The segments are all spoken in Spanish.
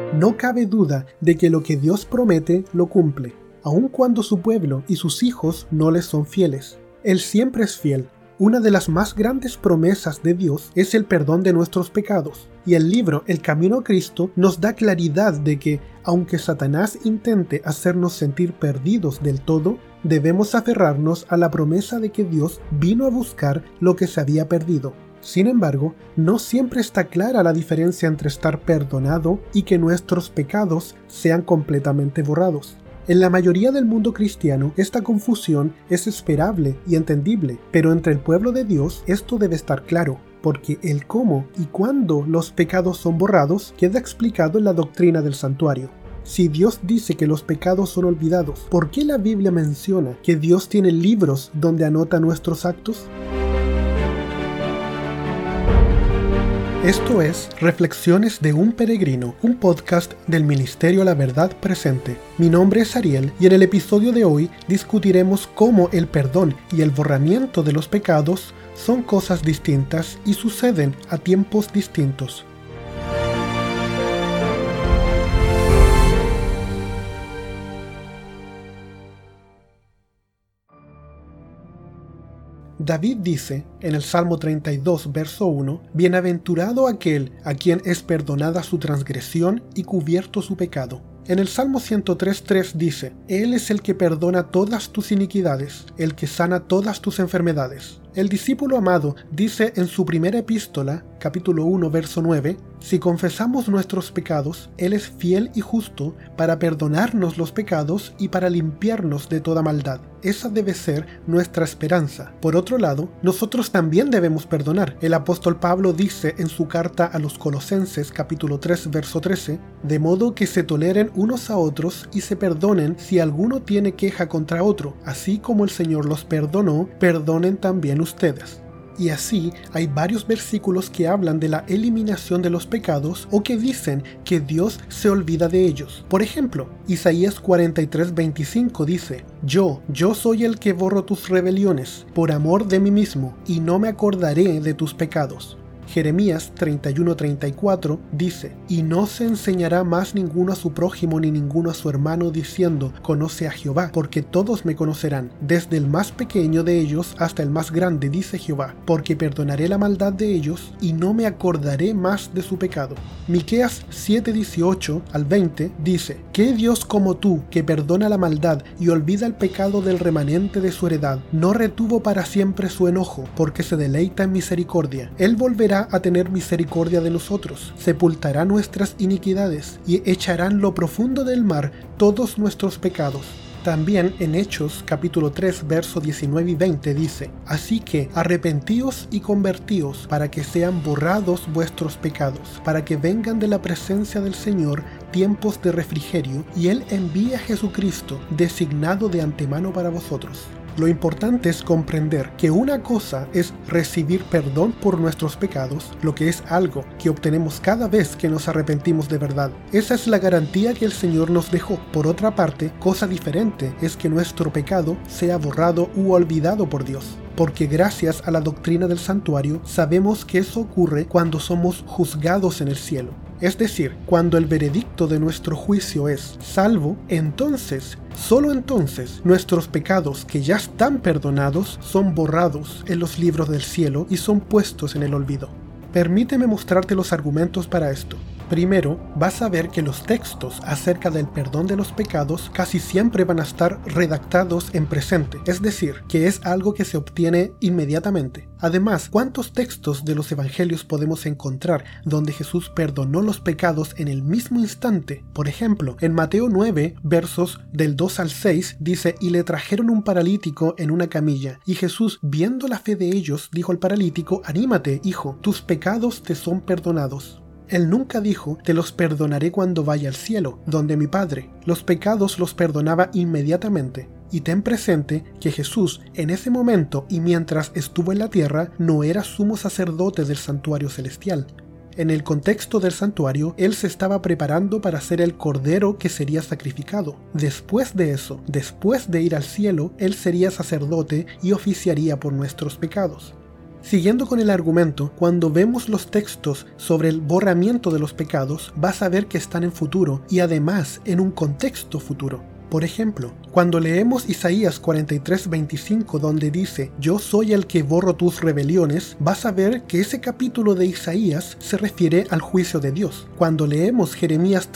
No cabe duda de que lo que Dios promete lo cumple, aun cuando su pueblo y sus hijos no les son fieles. Él siempre es fiel. Una de las más grandes promesas de Dios es el perdón de nuestros pecados, y el libro El Camino a Cristo nos da claridad de que, aunque Satanás intente hacernos sentir perdidos del todo, debemos aferrarnos a la promesa de que Dios vino a buscar lo que se había perdido. Sin embargo, no siempre está clara la diferencia entre estar perdonado y que nuestros pecados sean completamente borrados. En la mayoría del mundo cristiano, esta confusión es esperable y entendible, pero entre el pueblo de Dios esto debe estar claro, porque el cómo y cuándo los pecados son borrados queda explicado en la doctrina del santuario. Si Dios dice que los pecados son olvidados, ¿por qué la Biblia menciona que Dios tiene libros donde anota nuestros actos? Esto es Reflexiones de un Peregrino, un podcast del Ministerio La Verdad Presente. Mi nombre es Ariel y en el episodio de hoy discutiremos cómo el perdón y el borramiento de los pecados son cosas distintas y suceden a tiempos distintos. David dice en el Salmo 32, verso 1, «Bienaventurado aquel a quien es perdonada su transgresión y cubierto su pecado». En el Salmo 103.3 dice, «Él es el que perdona todas tus iniquidades, el que sana todas tus enfermedades». El discípulo amado dice en su primera epístola, capítulo 1, verso 9, «Si confesamos nuestros pecados, Él es fiel y justo para perdonarnos los pecados y para limpiarnos de toda maldad». Esa debe ser nuestra esperanza. Por otro lado, nosotros también debemos perdonar. El apóstol Pablo dice en su carta a los Colosenses, capítulo 3, verso 13, «De modo que se toleren unos a otros y se perdonen si alguno tiene queja contra otro. Así como el Señor los perdonó, perdonen también ustedes». Y así hay varios versículos que hablan de la eliminación de los pecados o que dicen que Dios se olvida de ellos. Por ejemplo, Isaías 43:25 dice, Yo soy el que borro tus rebeliones por amor de mí mismo y no me acordaré de tus pecados. Jeremías 31:34 dice, «Y no se enseñará más ninguno a su prójimo ni ninguno a su hermano diciendo, conoce a Jehová, porque todos me conocerán, desde el más pequeño de ellos hasta el más grande, dice Jehová, porque perdonaré la maldad de ellos y no me acordaré más de su pecado». Miqueas 7:18 al 20 dice, «¿Qué Dios como tú, que perdona la maldad y olvida el pecado del remanente de su heredad, no retuvo para siempre su enojo, porque se deleita en misericordia? Él volverá a tener misericordia de nosotros, sepultará nuestras iniquidades y echará en lo profundo del mar todos nuestros pecados». También en Hechos capítulo 3 verso 19 y 20 dice, «Así que arrepentíos y convertíos para que sean borrados vuestros pecados, para que vengan de la presencia del Señor tiempos de refrigerio, y Él envíe a Jesucristo, designado de antemano para vosotros». Lo importante es comprender que una cosa es recibir perdón por nuestros pecados, lo que es algo que obtenemos cada vez que nos arrepentimos de verdad. Esa es la garantía que el Señor nos dejó. Por otra parte, cosa diferente es que nuestro pecado sea borrado u olvidado por Dios. Porque gracias a la doctrina del santuario, sabemos que eso ocurre cuando somos juzgados en el cielo. Es decir, cuando el veredicto de nuestro juicio es salvo, entonces, solo entonces, nuestros pecados que ya están perdonados son borrados en los libros del cielo y son puestos en el olvido. Permíteme mostrarte los argumentos para esto. Primero, vas a ver que los textos acerca del perdón de los pecados casi siempre van a estar redactados en presente, es decir, que es algo que se obtiene inmediatamente. Además, ¿cuántos textos de los evangelios podemos encontrar donde Jesús perdonó los pecados en el mismo instante? Por ejemplo, en Mateo 9, versos del 2 al 6, dice, «Y le trajeron un paralítico en una camilla, y Jesús, viendo la fe de ellos, dijo al paralítico, anímate, hijo, tus pecados te son perdonados». Él nunca dijo, te los perdonaré cuando vaya al cielo, donde mi Padre. Los pecados los perdonaba inmediatamente. Y ten presente que Jesús, en ese momento y mientras estuvo en la tierra, no era sumo sacerdote del santuario celestial. En el contexto del santuario, Él se estaba preparando para ser el cordero que sería sacrificado. Después de eso, después de ir al cielo, Él sería sacerdote y oficiaría por nuestros pecados. Siguiendo con el argumento, cuando vemos los textos sobre el borramiento de los pecados, vas a ver que están en futuro y además en un contexto futuro. Por ejemplo, cuando leemos Isaías 43:25 donde dice «Yo soy el que borro tus rebeliones», vas a ver que ese capítulo de Isaías se refiere al juicio de Dios. Cuando leemos Jeremías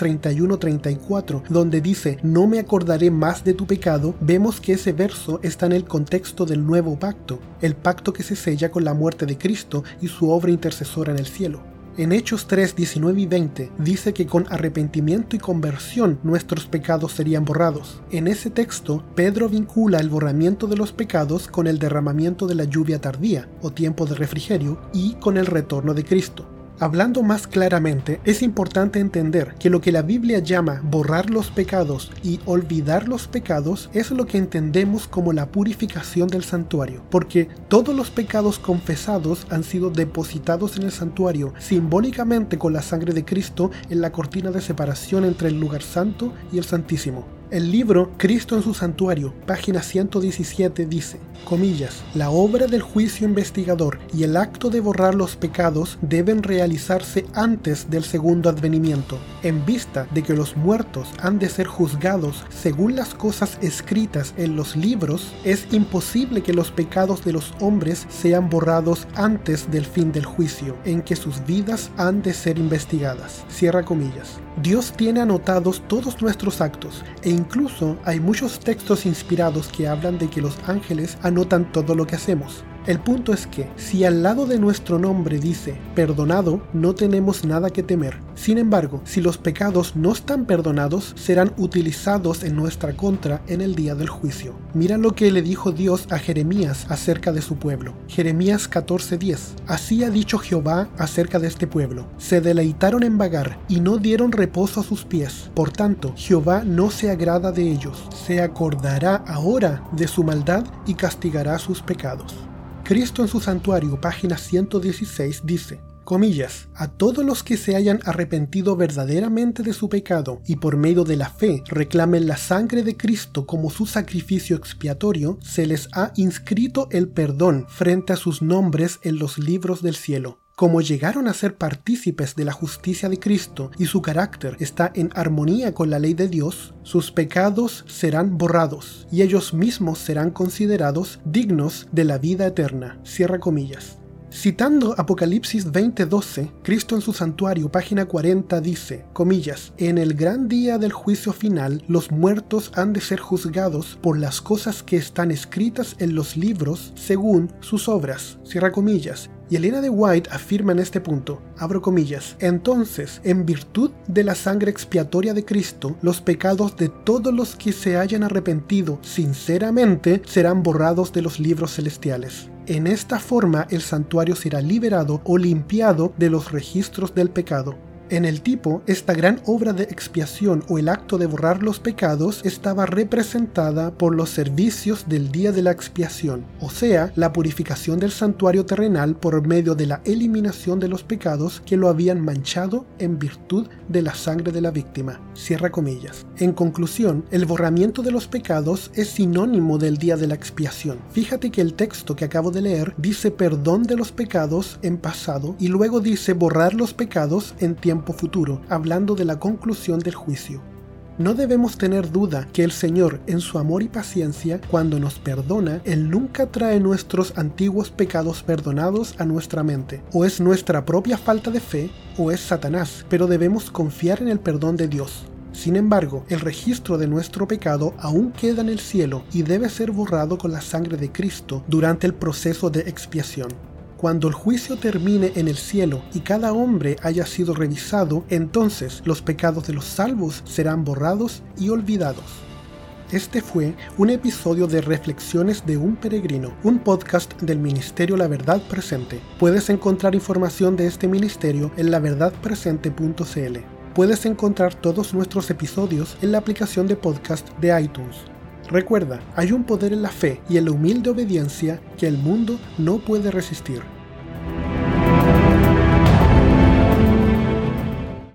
31:34 donde dice «No me acordaré más de tu pecado», vemos que ese verso está en el contexto del nuevo pacto, el pacto que se sella con la muerte de Cristo y su obra intercesora en el cielo. En Hechos 3:19 y 20 dice que con arrepentimiento y conversión nuestros pecados serían borrados. En ese texto, Pedro vincula el borramiento de los pecados con el derramamiento de la lluvia tardía, o tiempo de refrigerio, y con el retorno de Cristo. Hablando más claramente, es importante entender que lo que la Biblia llama borrar los pecados y olvidar los pecados es lo que entendemos como la purificación del santuario, porque todos los pecados confesados han sido depositados en el santuario simbólicamente con la sangre de Cristo en la cortina de separación entre el lugar santo y el santísimo. El libro Cristo en su santuario, página 117, dice, comillas, la obra del juicio investigador y el acto de borrar los pecados deben realizarse antes del segundo advenimiento, en vista de que los muertos han de ser juzgados según las cosas escritas en los libros. Es imposible que los pecados de los hombres sean borrados antes del fin del juicio, en que sus vidas han de ser investigadas. Cierra comillas. Dios tiene anotados todos nuestros actos e incluso hay muchos textos inspirados que hablan de que los ángeles anotan todo lo que hacemos. El punto es que, si al lado de nuestro nombre dice perdonado, no tenemos nada que temer. Sin embargo, si los pecados no están perdonados, serán utilizados en nuestra contra en el día del juicio. Mira lo que le dijo Dios a Jeremías acerca de su pueblo. Jeremías 14:10. Así ha dicho Jehová acerca de este pueblo. Se deleitaron en vagar y no dieron reposo a sus pies. Por tanto, Jehová no se agrada de ellos. Se acordará ahora de su maldad y castigará sus pecados. Cristo en su santuario, página 116, dice, comillas, a todos los que se hayan arrepentido verdaderamente de su pecado y por medio de la fe reclamen la sangre de Cristo como su sacrificio expiatorio, se les ha inscrito el perdón frente a sus nombres en los libros del cielo. Como llegaron a ser partícipes de la justicia de Cristo y su carácter está en armonía con la ley de Dios, sus pecados serán borrados y ellos mismos serán considerados dignos de la vida eterna. Cierra comillas. Citando Apocalipsis 20:12, Cristo en su santuario, página 40, dice, comillas, en el gran día del juicio final, los muertos han de ser juzgados por las cosas que están escritas en los libros según sus obras. Cierra comillas. Y Elena de White afirma en este punto, abro comillas, entonces, en virtud de la sangre expiatoria de Cristo, los pecados de todos los que se hayan arrepentido sinceramente serán borrados de los libros celestiales. En esta forma, el santuario será liberado o limpiado de los registros del pecado. En el tipo, esta gran obra de expiación o el acto de borrar los pecados estaba representada por los servicios del día de la expiación, o sea, la purificación del santuario terrenal por medio de la eliminación de los pecados que lo habían manchado en virtud de la sangre de la víctima. Cierra comillas. En conclusión, el borramiento de los pecados es sinónimo del día de la expiación. Fíjate que el texto que acabo de leer dice perdón de los pecados en pasado y luego dice borrar los pecados en tiempo futuro, hablando de la conclusión del juicio. No debemos tener duda que el Señor, en su amor y paciencia, cuando nos perdona, Él nunca trae nuestros antiguos pecados perdonados a nuestra mente. O es nuestra propia falta de fe, o es Satanás, pero debemos confiar en el perdón de Dios. Sin embargo, el registro de nuestro pecado aún queda en el cielo y debe ser borrado con la sangre de Cristo durante el proceso de expiación. Cuando el juicio termine en el cielo y cada hombre haya sido revisado, entonces los pecados de los salvos serán borrados y olvidados. Este fue un episodio de Reflexiones de un Peregrino, un podcast del Ministerio La Verdad Presente. Puedes encontrar información de este ministerio en laverdadpresente.cl. Puedes encontrar todos nuestros episodios en la aplicación de podcast de iTunes. Recuerda, hay un poder en la fe y en la humilde obediencia que el mundo no puede resistir.